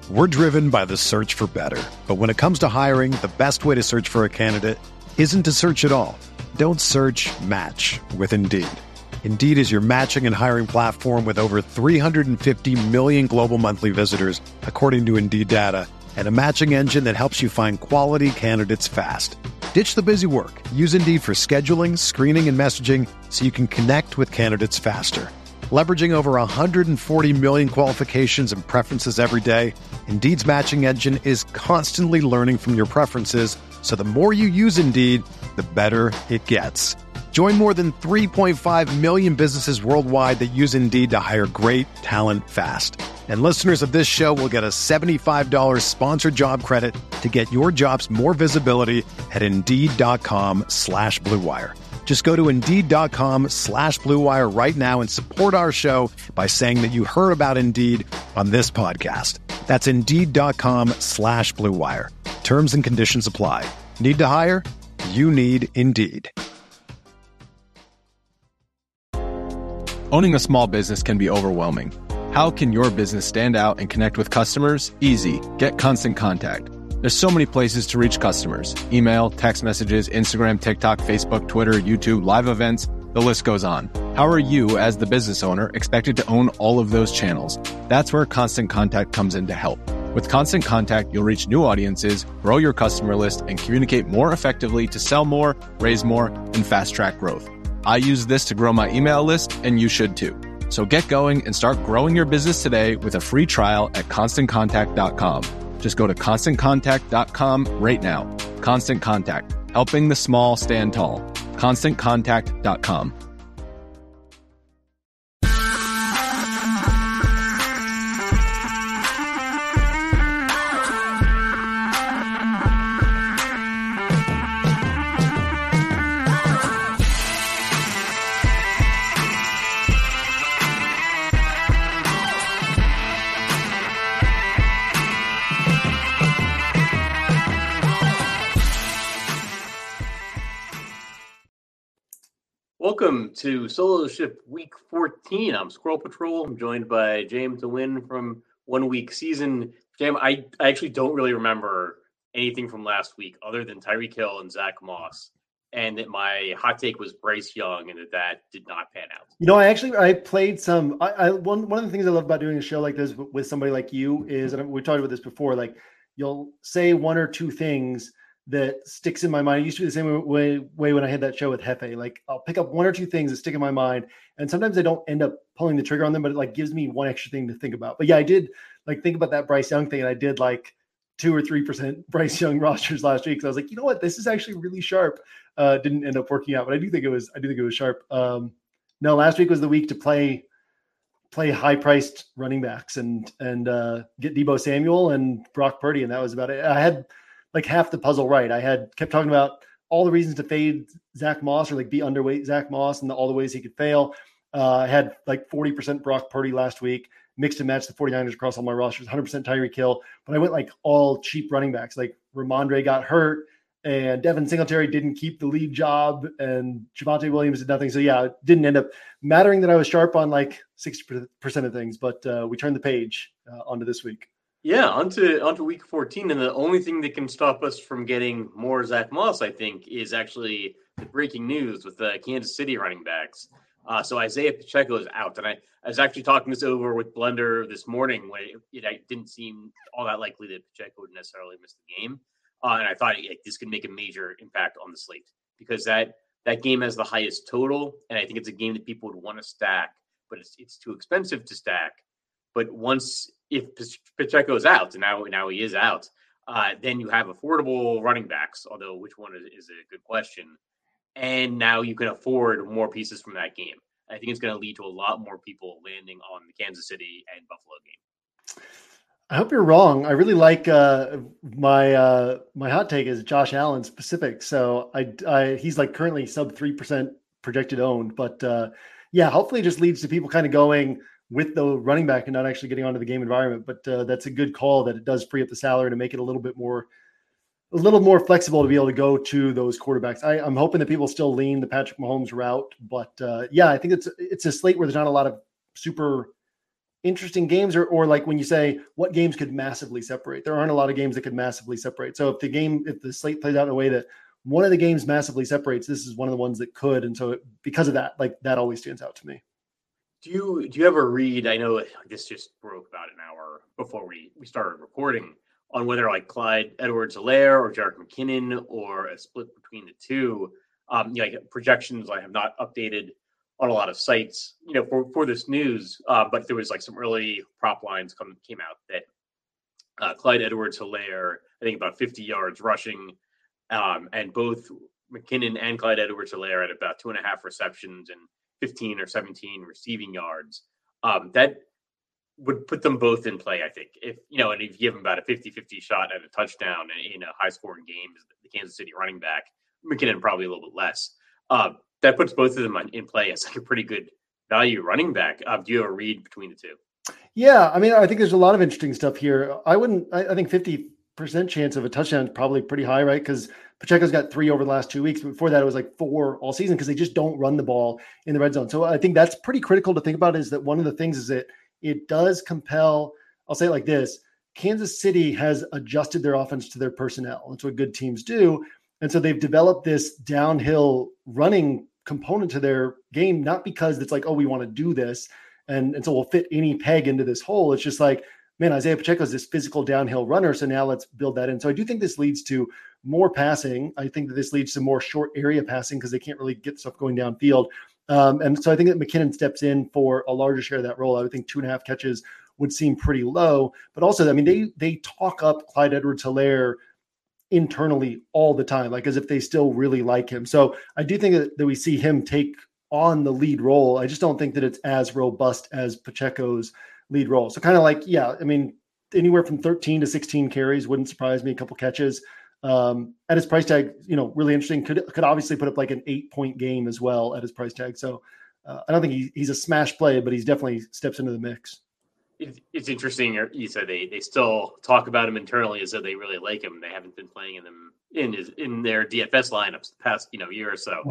We're driven by the search for better. But when it comes to hiring, the best way to search for a candidate isn't to search at all. Don't search, match with Indeed. Indeed is your matching and hiring platform with over 350 million global monthly visitors, according to Indeed data, and a matching engine that helps you find quality candidates fast. Ditch the busy work. Use Indeed for scheduling, screening, and messaging so you can connect with candidates faster. Leveraging over 140 million qualifications and preferences every day, Indeed's matching engine is constantly learning from your preferences, so the more you use Indeed, the better it gets. Join more than 3.5 million businesses worldwide that use Indeed to hire great talent fast. And listeners of this show will get a $75 sponsored job credit to get your jobs more visibility at Indeed.com/Blue Wire. Just go to Indeed.com/Blue Wire right now and support our show by saying that you heard about Indeed on this podcast. That's Indeed.com/Blue Wire. Terms and conditions apply. Need to hire? You need Indeed. Owning a small business can be overwhelming. How can your business stand out and connect with customers? Easy. Get Constant Contact. There's so many places to reach customers. Email, text messages, Instagram, TikTok, Facebook, Twitter, YouTube, live events, the list goes on. How are you, as the business owner, expected to own all of those channels? That's where Constant Contact comes in to help. With Constant Contact, you'll reach new audiences, grow your customer list, and communicate more effectively to sell more, raise more, and fast-track growth. I use this to grow my email list, and you should too. So get going and start growing your business today with a free trial at ConstantContact.com. Just go to ConstantContact.com right now. Constant Contact, helping the small stand tall. ConstantContact.com. Welcome to Solo Ship Week 14. I'm Squirrel Patrol. I'm joined by James to win from 1 week season. James, I actually don't really remember anything from last week other than Tyreek Hill and Zach Moss, and that my hot take was Bryce Young, and that did not pan out. You know, I played some. One of the things I love about doing a show like this with somebody like you is, and we talked about this before, like you'll say one or two things that sticks in my mind. It used to be the same way when I had that show with Hefe. Like I'll pick up one or two things that stick in my mind, and sometimes I don't end up pulling the trigger on them, but it like gives me one extra thing to think about. But yeah, I did like think about that Bryce Young thing, and I did like 2 or 3% Bryce Young rosters last week. So I was like, you know what, this is actually really sharp. Didn't end up working out, but I do think it was sharp. No, last week was the week to play high priced running backs and get Deebo Samuel and Brock Purdy, and that was about it. I had like half the puzzle right. I kept talking about all the reasons to fade Zach Moss or like be underweight Zach Moss and all the ways he could fail. I had like 40% Brock Purdy last week, mixed and matched the 49ers across all my rosters, 100% Tyreek Hill, but I went like all cheap running backs. Like Ramondre got hurt and Devin Singletary didn't keep the lead job and Javonte Williams did nothing. So yeah, it didn't end up mattering that I was sharp on like 60% of things, but we turned the page onto this week. Yeah, onto week 14, and the only thing that can stop us from getting more Zach Moss, I think, is actually the breaking news with the Kansas City running backs. So Isaiah Pacheco is out, and I was actually talking this over with Blender this morning when it didn't seem all that likely that Pacheco would necessarily miss the game, and I thought this could make a major impact on the slate because that game has the highest total, and I think it's a game that people would want to stack, but it's too expensive to stack. But if Pacheco is out, and now he is out, then you have affordable running backs, although which one is a good question. And now you can afford more pieces from that game. I think it's going to lead to a lot more people landing on the Kansas City and Buffalo game. I hope you're wrong. I really like my hot take is Josh Allen specific. So he's like currently sub 3% projected owned, but yeah, hopefully it just leads to people kind of going with the running back and not actually getting onto the game environment. But that's a good call that it does free up the salary to make it a little more flexible to be able to go to those quarterbacks. I'm hoping that people still lean the Patrick Mahomes route, but yeah, I think it's a slate where there's not a lot of super interesting games, or like when you say what games could massively separate, there aren't a lot of games that could massively separate. So if the slate plays out in a way that one of the games massively separates, this is one of the ones that could. And so because of that, like that always stands out to me. Do you ever read? I know this just broke about an hour before we started recording on whether like Clyde Edwards-Helaire or Jerick McKinnon or a split between the two. Like projections I have not updated on a lot of sites, for this news. But there was like some early prop lines came out that Clyde Edwards-Helaire, I think about 50 yards rushing, and both McKinnon and Clyde Edwards-Helaire had about 2.5 receptions and 15 or 17 receiving yards. That would put them both in play, I think. If and if you give them about a 50-50 shot at a touchdown in a high-scoring game, the Kansas City running back, McKinnon probably a little bit less. That puts both of them in play as like a pretty good value running back. Do you have a read between the two? Yeah, I mean, I think there's a lot of interesting stuff here. I think 50% chance of a touchdown is probably pretty high, right? Because Pacheco's got 3 over the last 2 weeks. But before that, it was like 4 all season because they just don't run the ball in the red zone. So I think that's pretty critical to think about, is that one of the things is that it does compel, I'll say it like this, Kansas City has adjusted their offense to their personnel. That's what good teams do. And so they've developed this downhill running component to their game, not because it's like, oh, we want to do this. And so we'll fit any peg into this hole. It's just like, man, Isaiah Pacheco is this physical downhill runner. So now let's build that in. So I do think this leads to more passing. I think that this leads to more short area passing because they can't really get stuff going downfield. And so I think that McKinnon steps in for a larger share of that role. I would think 2.5 catches would seem pretty low. But also, I mean, they talk up Clyde Edwards-Helaire internally all the time, like as if they still really like him. So I do think that we see him take on the lead role. I just don't think that it's as robust as Pacheco's lead role. So kind of like, yeah, I mean, anywhere from 13 to 16 carries wouldn't surprise me. A couple catches at his price tag, really interesting. Could obviously put up like an 8-point game as well at his price tag. So I don't think he's a smash play, but he's definitely steps into the mix. It's interesting. You said they still talk about him internally as though they really like him. They haven't been playing in their DFS lineups the past year or so.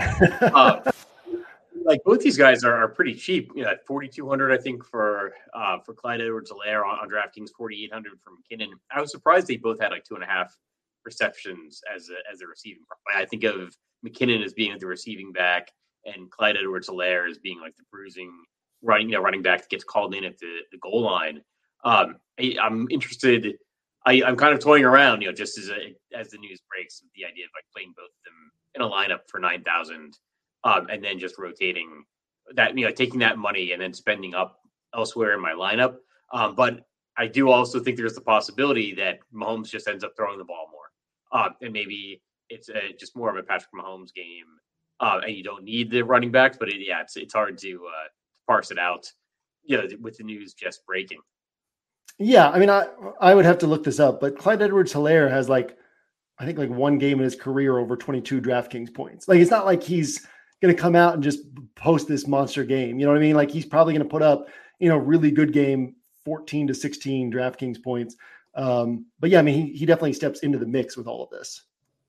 Like both these guys are pretty cheap. At 4,200, I think for Clyde Edwards-Helaire on DraftKings, 4,800 for McKinnon. I was surprised they both had like 2.5 receptions as a receiving prop. I think of McKinnon as being the receiving back, and Clyde Edwards-Helaire as being like the bruising running back that gets called in at the goal line. I'm interested. I'm kind of toying around, just as the news breaks, the idea of like playing both of them in a lineup for 9,000, and then just rotating that, taking that money and then spending up elsewhere in my lineup. But I do also think there's the possibility that Mahomes just ends up throwing the ball more, and maybe it's just more of a Patrick Mahomes game, and you don't need the running backs. But it's hard to parse it out, with the news just breaking. Yeah, I mean, I would have to look this up, but Clyde Edwards-Helaire has I think one game in his career over 22 DraftKings points. Like, it's not like he's going to come out and just post this monster game. You know what I mean? Like, he's probably going to put up, really good game, 14 to 16 DraftKings points. But yeah, I mean, he definitely steps into the mix with all of this.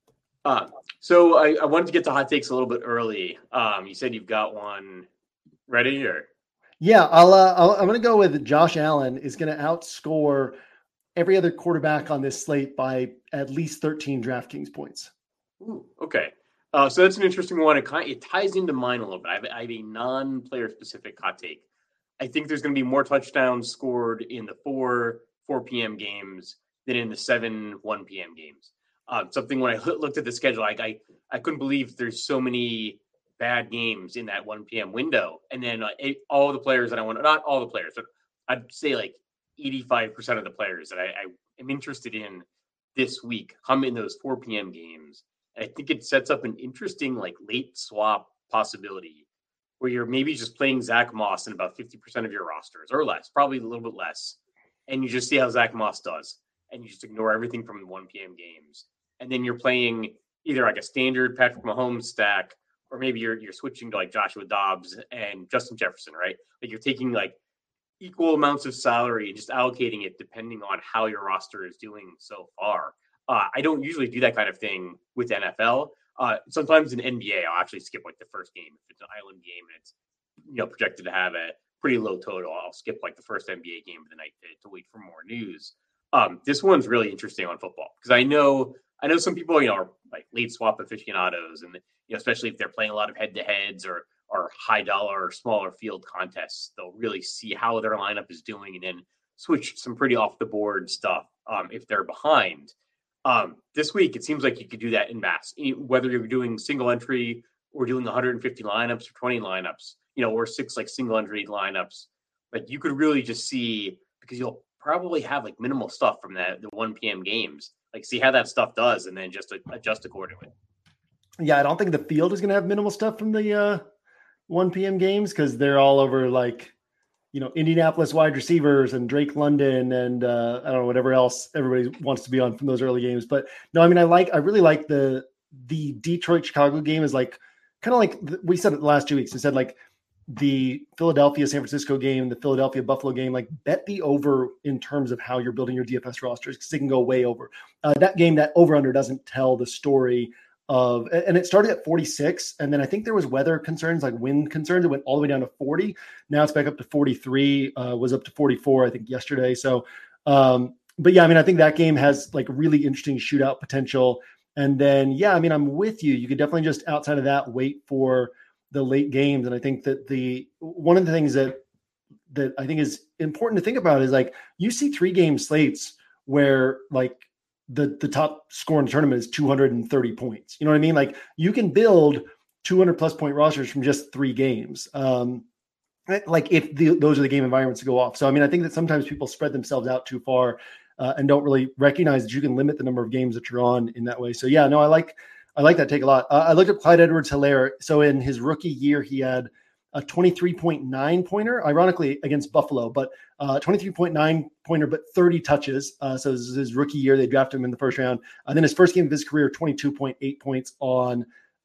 So I wanted to get to hot takes a little bit early. You said you've got one ready, or? Yeah, I'm going to go with Josh Allen is going to outscore every other quarterback on this slate by at least 13 DraftKings points. Ooh, okay. So that's an interesting one. It ties into mine a little bit. I have a non-player specific hot take. I think there's going to be more touchdowns scored in the 4 p.m. games than in the 7 1 p.m. games. Something when I looked at the schedule, I couldn't believe there's so many bad games in that 1 p.m. window. And then all the players that I want, not all the players, but I'd say like 85% of the players that I am interested in this week come in those 4 p.m. games. And I think it sets up an interesting like late swap possibility where you're maybe just playing Zach Moss in about 50% of your rosters or less, probably a little bit less. And you just see how Zach Moss does. And you just ignore everything from the 1 p.m. games. And then you're playing either like a standard Patrick Mahomes stack, or maybe you're switching to like Joshua Dobbs and Justin Jefferson, right? Like you're taking like equal amounts of salary and just allocating it depending on how your roster is doing so far. I don't usually do that kind of thing with NFL. Sometimes in NBA, I'll actually skip like the first game if it's an island game and it's projected to have a pretty low total. I'll skip like the first NBA game of the night to wait for more news. This one's really interesting on football because I know some people, are like late swap aficionados, and especially if they're playing a lot of head-to-heads or high dollar or smaller field contests, they'll really see how their lineup is doing and then switch some pretty off the board stuff if they're behind. This week, it seems like you could do that in mass, whether you're doing single entry or doing 150 lineups or 20 lineups, or 6 like single entry lineups. Like you could really just see, because you'll probably have like minimal stuff from the 1 p.m. games, like see how that stuff does and then just adjust accordingly. Yeah, I don't think the field is going to have minimal stuff from the 1 p.m. games because they're all over like, Indianapolis wide receivers and Drake London and I don't know, whatever else everybody wants to be on from those early games. But no, I mean, I really like the Detroit Chicago game is like kind of like we said it the last 2 weeks. We said like the Philadelphia San Francisco game, the Philadelphia Buffalo game, like bet the over in terms of how you're building your DFS rosters because they can go way over. That game, that over under doesn't tell the story of, and it started at 46. And then I think there was weather concerns, like wind concerns. It went all the way down to 40. Now it's back up to 43, was up to 44, I think yesterday. So, but yeah, I mean, I think that game has like really interesting shootout potential. And then, yeah, I mean, I'm with you. You could definitely just outside of that, wait for the late games. And I think that one of the things that I think is important to think about is like, you see 3-game slates where like, the top score in the tournament is 230 points. You know what I mean? Like you can build 200 plus point rosters from just 3 games. Like if those are the game environments to go off. So, I mean, I think that sometimes people spread themselves out too far and don't really recognize that you can limit the number of games that you're on in that way. So yeah, no, I like that take a lot. I looked at Clyde Edwards-Helaire. So in his rookie year, he had a 23.9 pointer, ironically against Buffalo, but 23.9 pointer, but 30 touches. So this is his rookie year. They drafted him in the first round. And then his first game of his career, 22.8 points on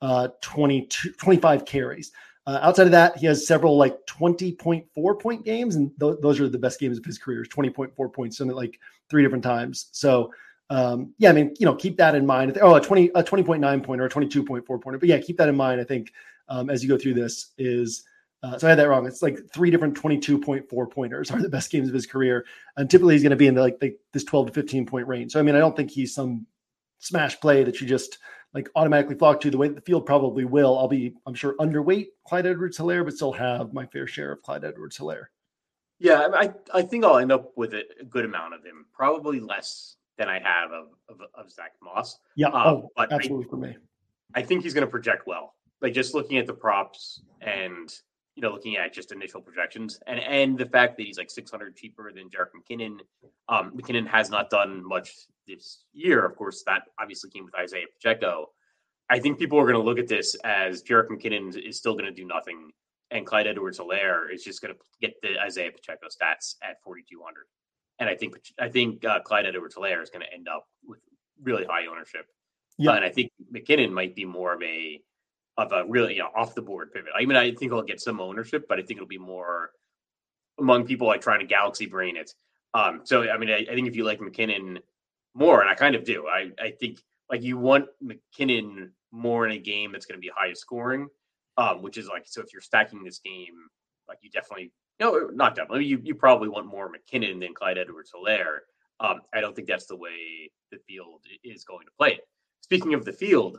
25 carries. Outside of that, he has several like 20.4 point games. And those are the best games of his career, 20.4 points in like 3 different times. So yeah, I mean, keep that in mind. A 20.9 pointer, a 22.4 pointer, but yeah, keep that in mind. I think as you go through this is, so I had that wrong. It's like 3 different 22.4 pointers are the best games of his career. And typically he's going to be in this 12 to 15 point range. So, I mean, I don't think he's some smash play that you just like automatically flock to the way that the field probably will. I'm sure underweight Clyde Edwards-Helaire, but still have my fair share of Clyde Edwards-Helaire. Yeah. I think I'll end up with a good amount of him, probably less than I have of Zach Moss. Yeah. But absolutely for me. I think he's going to project well. Like just looking at the props and, looking at just initial projections and the fact that he's like 600 cheaper than Jerick McKinnon. McKinnon has not done much this year. Of course, that obviously came with Isaiah Pacheco. I think people are going to look at this as Jerick McKinnon is still going to do nothing. And Clyde Edwards-Helaire is just going to get the Isaiah Pacheco stats at 4,200. And I think Clyde Edwards-Helaire is going to end up with really high ownership. Yeah. And I think McKinnon might be more of a really off the board pivot. I mean, I think he'll get some ownership, but I think it'll be more among people like trying to galaxy brain it. So, I mean, I think if you like McKinnon more, and I kind of do, I think like you want McKinnon more in a game that's going to be high scoring, which is like, so if you're stacking this game, like you definitely, not definitely, you probably want more McKinnon than Clyde Edwards-Helaire. I don't think that's the way the field is going to play it. Speaking of the field,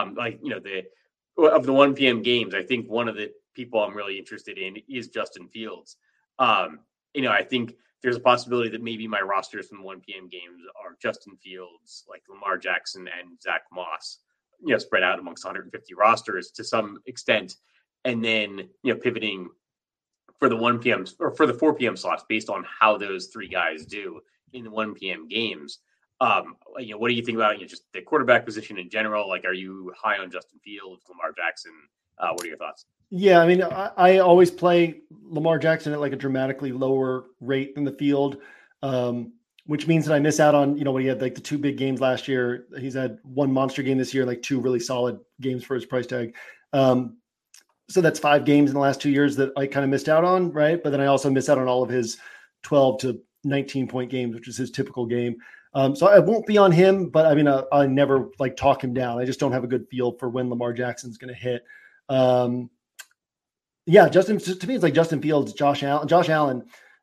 of the 1 p.m. games, I think one of the people I'm really interested in is Justin Fields. I think there's a possibility that maybe my rosters from the 1 p.m. games are Justin Fields, like Lamar Jackson and Zach Moss, spread out amongst 150 rosters to some extent. And then, pivoting for the 1 p.m. or for the 4 p.m. slots based on how those 3 guys do in the 1 p.m. games. What do you think about just the quarterback position in general? Like, are you high on Justin Fields, Lamar Jackson? What are your thoughts? Yeah, I mean, I always play Lamar Jackson at like a dramatically lower rate than the field, which means that I miss out on, when he had like the 2 big games last year. He's had 1 monster game this year, like 2 really solid games for his price tag. So that's 5 games in the last 2 years that I kind of missed out on, right? But then I also miss out on all of his 12 to 19 point games, which is his typical game. So I won't be on him, but I mean, I never like talk him down. I just don't have a good feel for when Lamar Jackson's going to hit. Yeah, Justin, to me, it's like Justin Fields, Josh Allen,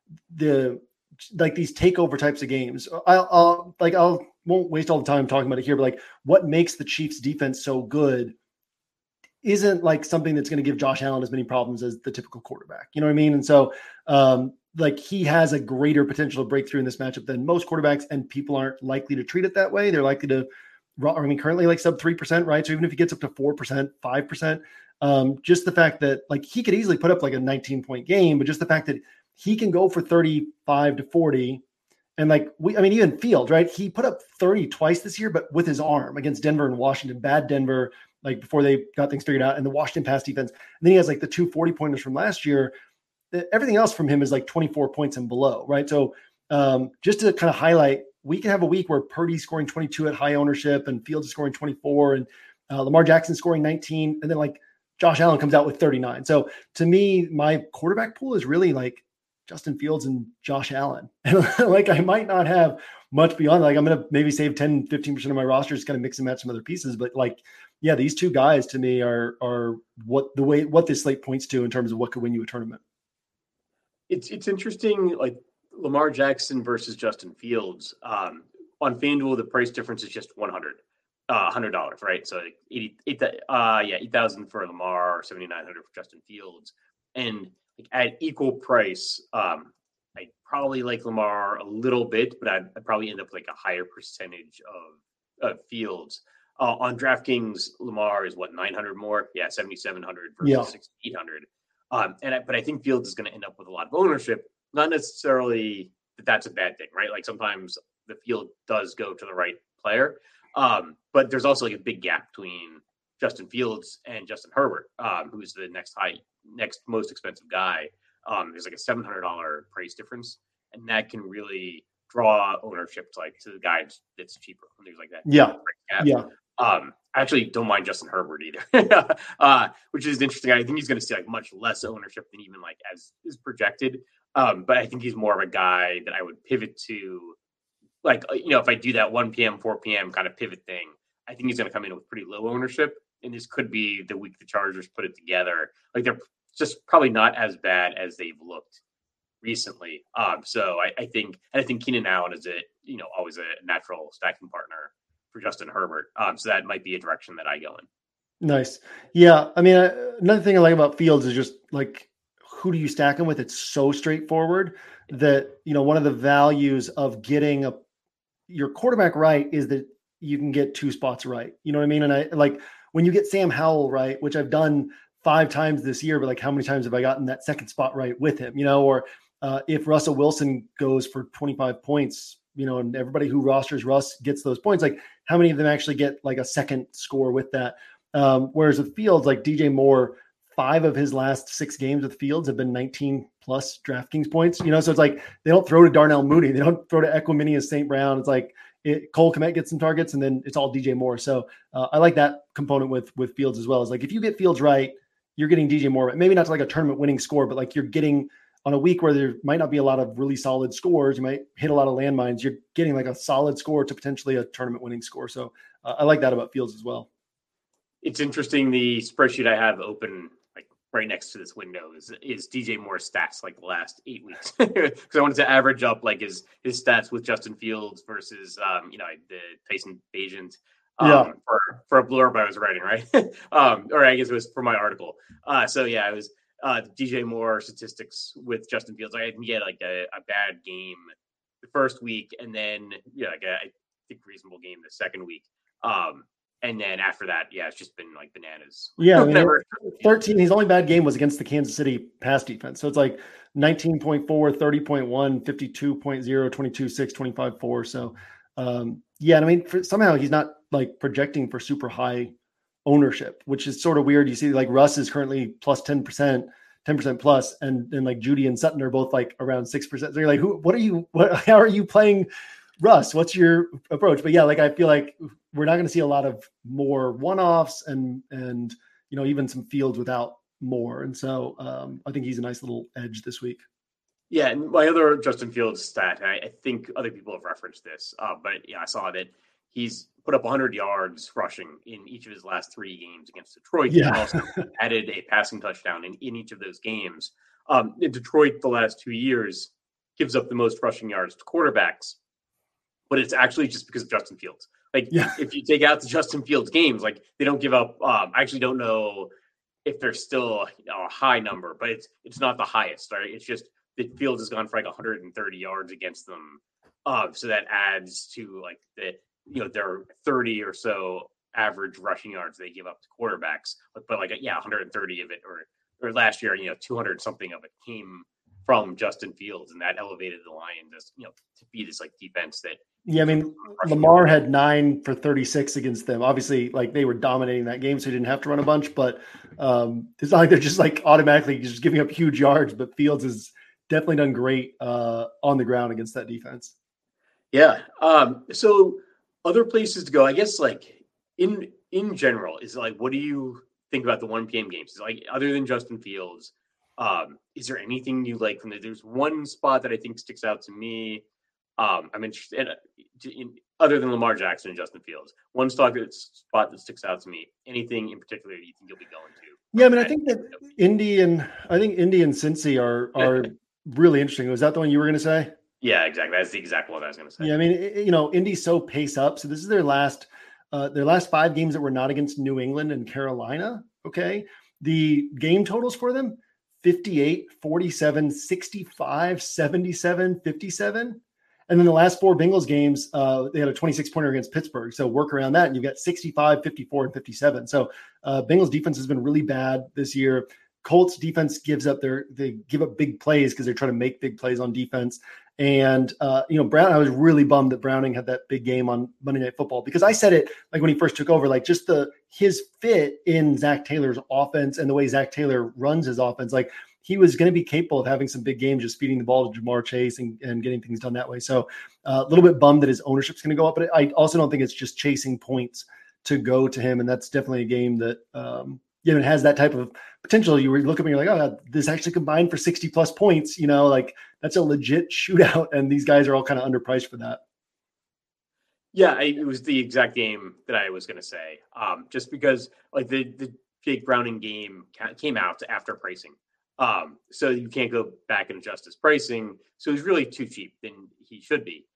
these takeover types of games. I'll won't waste all the time talking about it here, but like what makes the Chiefs defense so good isn't like something that's going to give Josh Allen as many problems as the typical quarterback. You know what I mean? And so like he has a greater potential to break through in this matchup than most quarterbacks, and people aren't likely to treat it that way. They're likely to, currently like sub 3%, right? So even if he gets up to 4%, 5%, just the fact that like he could easily put up like a 19-point game, but just the fact that he can go for 35 to 40. And like, even Fields, right? He put up 30 twice this year, but with his arm against Denver and Washington, bad Denver, like before they got things figured out, and the Washington pass defense. And then he has like the 2 40-pointers from last year. Everything else from him is like 24 points and below, right? So just to kind of highlight, we can have a week where Purdy's scoring 22 at high ownership and Fields is scoring 24 and Lamar Jackson scoring 19. And then like Josh Allen comes out with 39. So to me, my quarterback pool is really like Justin Fields and Josh Allen. And like, I might not have much beyond, like, I'm going to maybe save 10, 15% of my roster, just kind of mix and match some other pieces. But like, yeah, these two guys to me are what this slate points to in terms of what could win you a tournament. It's interesting, like Lamar Jackson versus Justin Fields. On FanDuel, the price difference is just $100, right? So like 8,000 for Lamar, 7,900 for Justin Fields, and like at equal price, I probably like Lamar a little bit, but I'd probably end up with like a higher percentage of Fields. On DraftKings, Lamar is what, 900 more? Yeah, 7,700 versus 6,800. But I think Fields is going to end up with a lot of ownership. Not necessarily that's a bad thing, right? Like sometimes the field does go to the right player, but there's also like a big gap between Justin Fields and Justin Herbert, who's the next most expensive guy. There's like a $700 price difference, and that can really draw ownership to the guy that's cheaper when there's like that. Yeah. I actually don't mind Justin Herbert either, which is interesting. I think he's going to see like much less ownership than even like as is projected. But I think he's more of a guy that I would pivot to, like, if I do that 1 p.m., 4 p.m. kind of pivot thing, I think he's going to come in with pretty low ownership. And this could be the week the Chargers put it together. Like they're just probably not as bad as they've looked recently. So I think Keenan Allen is always a natural stacking partner for Justin Herbert. So that might be a direction that I go in. Nice. Yeah. I mean, another thing I like about Fields is just like, who do you stack him with? It's so straightforward that, one of the values of getting your quarterback right is that you can get 2 spots right. You know what I mean? And I like when you get Sam Howell right, which I've done 5 times this year, but like how many times have I gotten that second spot right with him, or if Russell Wilson goes for 25 points, and everybody who rosters Russ gets those points, like how many of them actually get like a second score with that? Whereas with Fields, like DJ Moore, 5 of his last 6 games with Fields have been 19 plus DraftKings points, so it's like, they don't throw to Darnell Mooney. They don't throw to Equanimeous St. Brown. It's like Cole Kmet gets some targets and then it's all DJ Moore. So I like that component with Fields as well. It's like, if you get Fields right, you're getting DJ Moore, maybe not to like a tournament winning score, but like you're getting on a week where there might not be a lot of really solid scores, you might hit a lot of landmines. You're getting like a solid score to potentially a tournament winning score. So I like that about Fields as well. It's interesting. The spreadsheet I have open like right next to this window is DJ Moore's stats like the last 8 weeks. Because I wanted to average up like his stats with Justin Fields versus the Tyson Bagent for a blurb I was writing, right? Or I guess it was for my article. So yeah, it was DJ Moore statistics with Justin Fields. I can get like a bad game the first week, and then I think reasonable game the second week. And then after that, it's just been like bananas. Yeah, 13. His only bad game was against the Kansas City pass defense. So it's like 19.4, 30.1, 52.0, 22.6, 25.4. So somehow he's not like projecting for super high ownership, which is sort of weird. You see like Russ is currently plus 10% plus, and like Judy and Sutton are both like around 6%. So you're like, how are you playing Russ? What's your approach? But yeah, like I feel like we're not going to see a lot of more one-offs and even some Fields without more. And so I think he's a nice little edge this week. Yeah, and my other Justin Fields stat, I think other people have referenced this, but I saw that he's put up 100 yards rushing in each of his last 3 games against Detroit. Yeah. And also added a passing touchdown in each of those games. In Detroit, the last 2 years, gives up the most rushing yards to quarterbacks, but it's actually just because of Justin Fields. Like, if you take out the Justin Fields games, like, they don't give up. I actually don't know if there's still a high number, but it's not the highest, right? It's just that Fields has gone for like 130 yards against them. So that adds to like their 30 or so average rushing yards they give up to quarterbacks. But like, 130 of it, or last year, 200 something of it came from Justin Fields, and that elevated the Lions to be this like defense that. Yeah, I mean, Lamar had 9 for 36 against them. Obviously, like, they were dominating that game, so he didn't have to run a bunch. But it's not like they're just like automatically just giving up huge yards. But Fields has definitely done great on the ground against that defense. Yeah. So other places to go, I guess, like in general, is like, what do you think about the 1 p.m. games? Is like, other than Justin Fields, is there anything you like from there? There's one spot that I think sticks out to me. I'm interested in other than Lamar Jackson and Justin Fields. One spot that sticks out to me. Anything in particular you think you'll be going to? Yeah, I mean, I think Indy and Cincy are really interesting. Was that the one you were going to say? Yeah, exactly. That's the exact one I was going to say. Yeah, I mean, Indy's so pace up. So this is their last 5 games that were not against New England and Carolina. Okay, the game totals for them: 58, 47, 65, 77, 57. And then the last 4 Bengals games, they had a 26-pointer against Pittsburgh. So work around that, and you've got 65, 54, and 57. So Bengals defense has been really bad this year. Colts defense they give up big plays because they're trying to make big plays on defense. And Brown, I was really bummed that Browning had that big game on Monday Night Football, because I said it like when he first took over, like just his fit in Zach Taylor's offense and the way Zach Taylor runs his offense, like he was going to be capable of having some big games, just feeding the ball to Ja'Marr Chase and getting things done that way. So a little bit bummed that his ownership's going to go up, but I also don't think it's just chasing points to go to him. And that's definitely a game that, it has that type of potential. You look at me, you're like, oh, this actually combined for 60 plus points, like that's a legit shootout. And these guys are all kind of underpriced for that. Yeah, it was the exact game that I was going to say, just because like the Jake Browning game came out after pricing. So you can't go back and adjust his pricing. So he's really too cheap than he should be.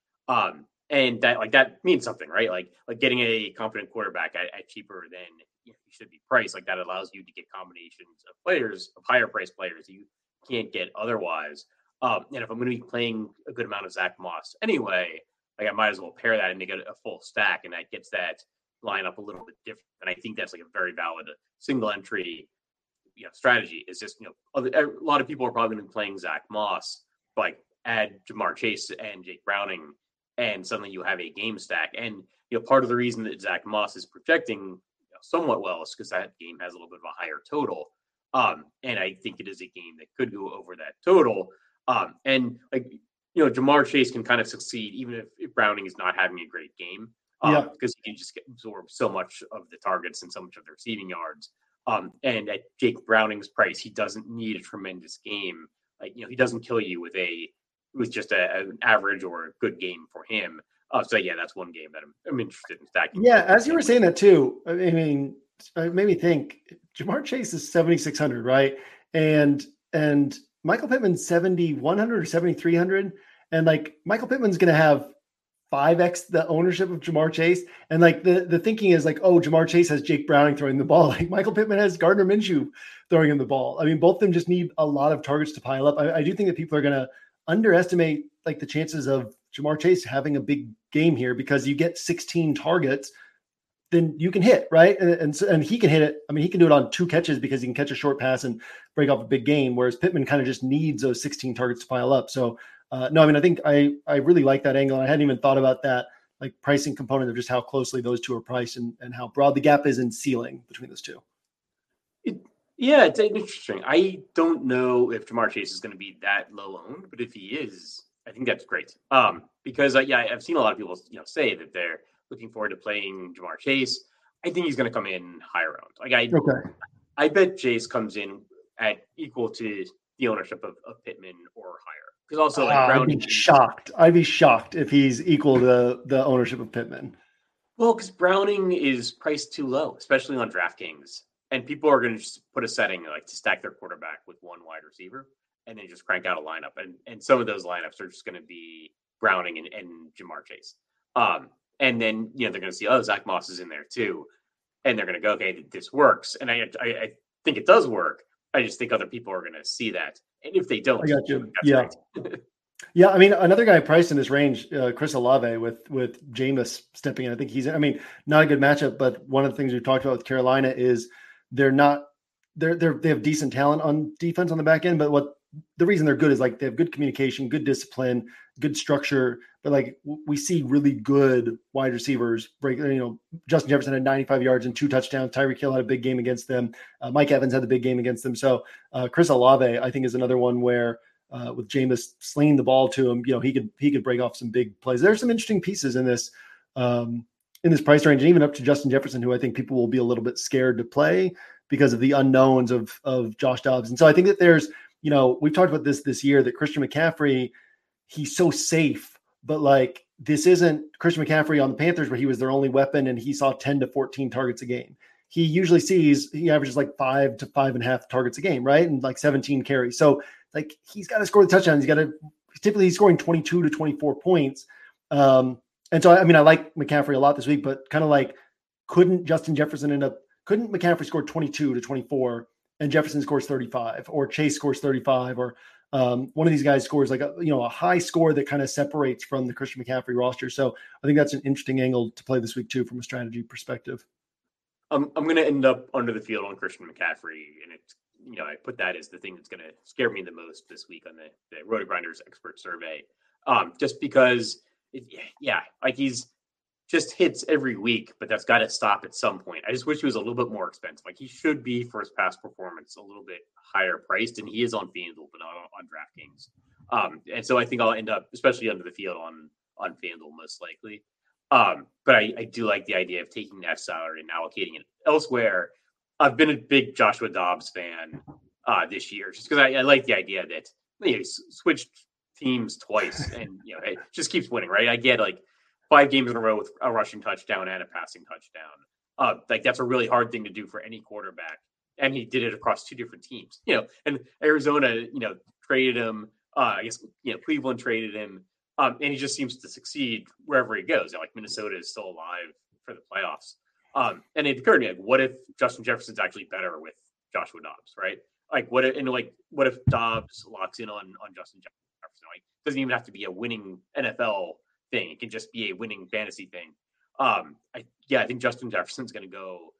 And that means something, right? Like getting a confident quarterback at cheaper than he should be priced. Like that allows you to get combinations of players, of higher priced players you can't get otherwise. And if I'm going to be playing a good amount of Zach Moss anyway, like I might as well pair that and make it a full stack, and that gets that lineup a little bit different. And I think that's like a very valid single entry strategy. Is just a lot of people are probably going to be playing Zach Moss, but like add Ja'Marr Chase and Jake Browning, and suddenly you have a game stack. And part of the reason that Zach Moss is projecting somewhat well is because that game has a little bit of a higher total. And I think it is a game that could go over that total. And Ja'Marr Chase can kind of succeed even if Browning is not having a great game, because he can just absorb so much of the targets and so much of the receiving yards. And at Jake Browning's price, he doesn't need a tremendous game. Like, he doesn't kill you with just an average or a good game for him. So yeah, that's one game that I'm interested in stacking. Yeah, as you were saying that too, I mean, it made me think Ja'Marr Chase is 7,600, right? And Michael Pittman's 7,100 or 7,300. And like Michael Pittman's going to have 5x the ownership of Ja'Marr Chase. And like the thinking is like, oh, Ja'Marr Chase has Jake Browning throwing the ball. Like Michael Pittman has Gardner Minshew throwing him the ball. I mean, both of them just need a lot of targets to pile up. I do think that people are going to underestimate like the chances of Ja'Marr Chase having a big game here, because you get 16 targets, then you can hit, right? And he can hit it. I mean, he can do it on 2 catches because he can catch a short pass and break off a big game, whereas Pittman kind of just needs those 16 targets to pile up. So no, I mean, I think I really like that angle. And I hadn't even thought about that, like pricing component of just how closely those two are priced and how broad the gap is in ceiling between those two. Yeah, it's interesting. I don't know if Ja'Marr Chase is going to be that low owned, but if he is, I think that's great. Because I've seen a lot of people, say that they're looking forward to playing Ja'Marr Chase. I think he's going to come in higher owned. Like I bet Chase comes in at equal to the ownership of Pittman or higher. Because also, Browning, I'd be shocked if he's equal to the ownership of Pittman. Well, because Browning is priced too low, especially on DraftKings, and people are going to just put a setting like to stack their quarterback with one wide receiver, and then just crank out a lineup. And some of those lineups are just going to be Browning and Jamar Chase. And then they're going to see, oh, Zach Moss is in there too, and they're going to go, okay, this works. And I think it does work. I just think other people are going to see that, and if they don't, I got you. That's Right. Yeah, I mean, another guy priced in this range, Chris Olave, with Jameis stepping in. I think not a good matchup, but one of the things we've talked about with Carolina is they have decent talent on defense on the back end, but the reason they're good is like they have good communication, good discipline, good structure, but like we see really good wide receivers break. Justin Jefferson had 95 yards and 2 touchdowns. Tyreek Hill had a big game against them. Mike Evans had the big game against them. So Chris Olave, I think, is another one where with Jameis slinging the ball to him, he could break off some big plays. There's some interesting pieces in this price range, and even up to Justin Jefferson, who I think people will be a little bit scared to play because of the unknowns of Josh Dobbs. And so I think that there's, we've talked about this year that Christian McCaffrey, he's so safe, but like this isn't Christian McCaffrey on the Panthers where he was their only weapon and he saw 10 to 14 targets a game. He averages like 5 to 5.5 targets a game, right? And like 17 carries. So like he's got to score the touchdowns. Typically he's scoring 22 to 24 points. And so, I mean, I like McCaffrey a lot this week, but kind of like, couldn't McCaffrey score 22 to 24 and Jefferson scores 35 or Chase scores 35 or one of these guys scores like a high score that kind of separates from the Christian McCaffrey roster. So I think that's an interesting angle to play this week too, from a strategy perspective. I'm going to end up under the field on Christian McCaffrey, and it's I put that as the thing that's going to scare me the most this week on the RotoGrinders expert survey, just because he's just hits every week, but that's got to stop at some point. I just wish he was a little bit more expensive. Like he should be for his past performance a little bit higher priced, and he is on FanDuel, but not on DraftKings. And so I think I'll end up, especially under the field, on FanDuel most likely. But I do like the idea of taking that salary and allocating it elsewhere. I've been a big Joshua Dobbs fan this year, just because I like the idea that he switched teams twice and it just keeps winning, right? I get like 5 games in a row with a rushing touchdown and a passing touchdown. Like that's a really hard thing to do for any quarterback, and he did it across 2 different teams. And Arizona, traded him. I guess Cleveland traded him. And he just seems to succeed wherever he goes. Like Minnesota is still alive for the playoffs. And it occurred to me, like, what if Justin Jefferson's actually better with Joshua Dobbs, right? Like, what if Dobbs locks in on Justin Jefferson? Like, it doesn't even have to be a winning NFL thing. It can just be a winning fantasy thing. I think Justin Jefferson's going to go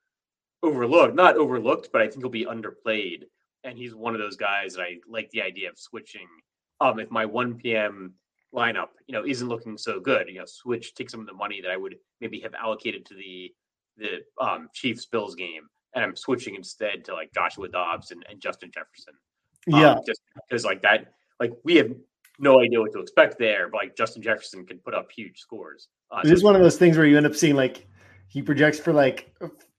not overlooked, but I think he'll be underplayed. And he's one of those guys that I like the idea of switching. If my 1 p.m. lineup, isn't looking so good, take some of the money that I would maybe have allocated to the Chiefs Bills game, and I'm switching instead to like Joshua Dobbs and Justin Jefferson. Just because like that, like we have no idea what to expect there, but like Justin Jefferson can put up huge scores. It is one of those things where you end up seeing like he projects for like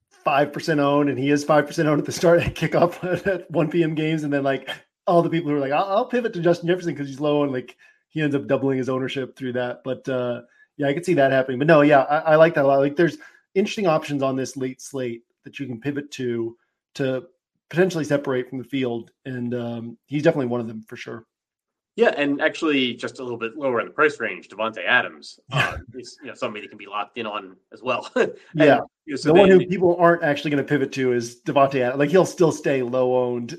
5% owned, and he is 5% owned at the start at kickoff at 1 p.m. games, and then like all the people who are like, I'll pivot to Justin Jefferson because he's low, and like he ends up doubling his ownership through that. But I could see that happening. But no, I like that a lot. Like there's interesting options on this late slate that you can pivot to potentially separate from the field. And he's definitely one of them for sure. Yeah. And actually just a little bit lower in the price range, Davante Adams is somebody that can be locked in on as well. The one who people aren't actually going to pivot to is Davante Adams. Like he'll still stay low owned,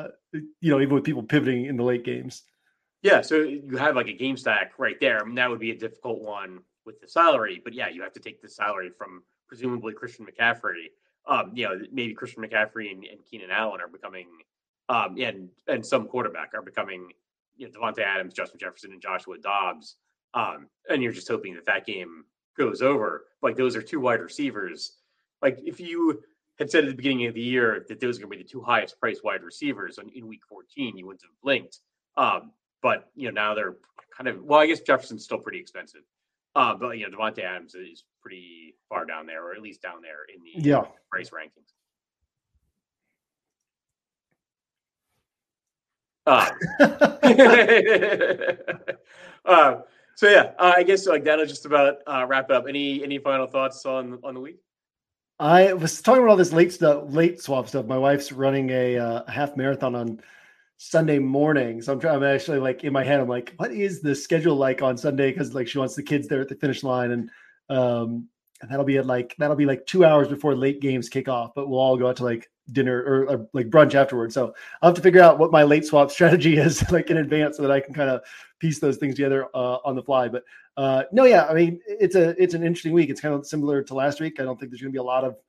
even with people pivoting in the late games. Yeah, so you have like a game stack right there. I mean, that would be a difficult one with the salary, but you have to take the salary from presumably Christian McCaffrey. Maybe Christian McCaffrey and Keenan Allen are becoming, and some quarterback are becoming, Davante Adams, Justin Jefferson, and Joshua Dobbs. And you're just hoping that game goes over. Like those are 2 wide receivers. Like if you had said at the beginning of the year that those are going to be the 2 highest priced wide receivers in week 14, you wouldn't have blinked. But now they're kind of, I guess Jefferson's still pretty expensive. But Davante Adams is pretty far down there, or at least down there in the price rankings. So yeah, I guess like that'll just about wrap it up. Any final thoughts on the week? I was talking about all this late swap stuff. My wife's running a half marathon on Sunday morning, so I'm actually like in my head, I'm like, what is the schedule like on Sunday? Because like she wants the kids there at the finish line, and that'll be like 2 hours before late games kick off. But we'll all go out to like dinner or like brunch afterwards. So I'll have to figure out what my late swap strategy is like in advance so that I can kind of piece those things together on the fly. But no, yeah, I mean, it's an interesting week. It's kind of similar to last week. I don't think there's going to be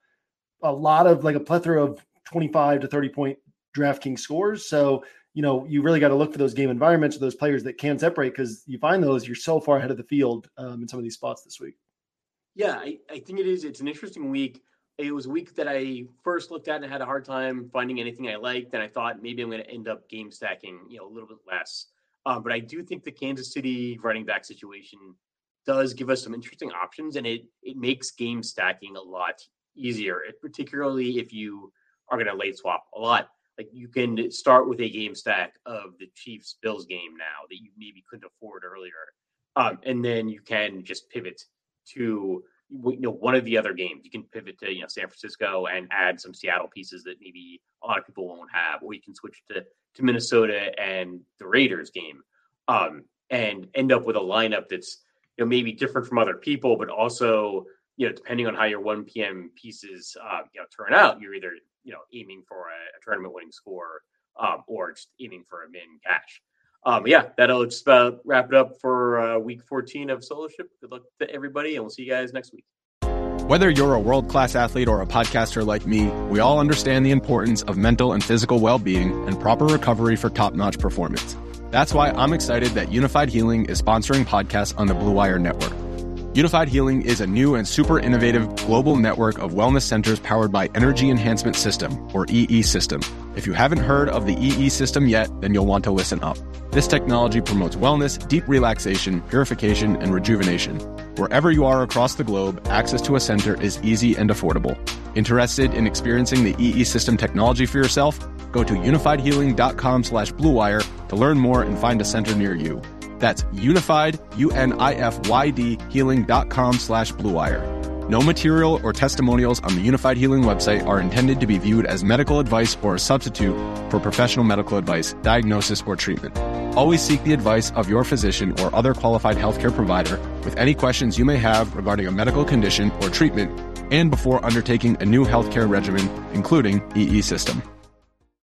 a lot of like a plethora of 25 to 30 point DraftKings scores. So, you really got to look for those game environments or those players that can separate, because you find those, you're so far ahead of the field in some of these spots this week. Yeah, I think it is. It's an interesting week. It was a week that I first looked at and had a hard time finding anything I liked. And I thought maybe I'm going to end up game stacking, a little bit less. But I do think the Kansas City running back situation does give us some interesting options, and it makes game stacking a lot easier, particularly if you are going to late swap a lot. Like you can start with a game stack of the Chiefs Bills game now that you maybe couldn't afford earlier. And then you can just pivot to one of the other games. You can pivot to San Francisco and add some Seattle pieces that maybe a lot of people won't have, or you can switch to Minnesota and the Raiders game, and end up with a lineup that's maybe different from other people, but also depending on how your 1 p.m. pieces turn out, you're either aiming for a tournament winning score or just aiming for a min cash. Yeah, that'll just about wrap it up for week 14 of Soloship. Good luck to everybody, and we'll see you guys next week. Whether you're a world-class athlete or a podcaster like me, we all understand the importance of mental and physical well-being and proper recovery for top-notch performance. That's why I'm excited that Unified Healing is sponsoring podcasts on the Blue Wire Network. Unified Healing is a new and super innovative global network of wellness centers powered by Energy Enhancement System, or EE System. If you haven't heard of the EE System yet, then you'll want to listen up. This technology promotes wellness, deep relaxation, purification, and rejuvenation. Wherever you are across the globe, access to a center is easy and affordable. Interested in experiencing the EE System technology for yourself? Go to unifiedhealing.com/bluewire to learn more and find a center near you. That's unified, UNIFYD, healing.com/bluewire. No material or testimonials on the Unified Healing website are intended to be viewed as medical advice or a substitute for professional medical advice, diagnosis, or treatment. Always seek the advice of your physician or other qualified healthcare provider with any questions you may have regarding a medical condition or treatment, and before undertaking a new healthcare regimen, including EE System.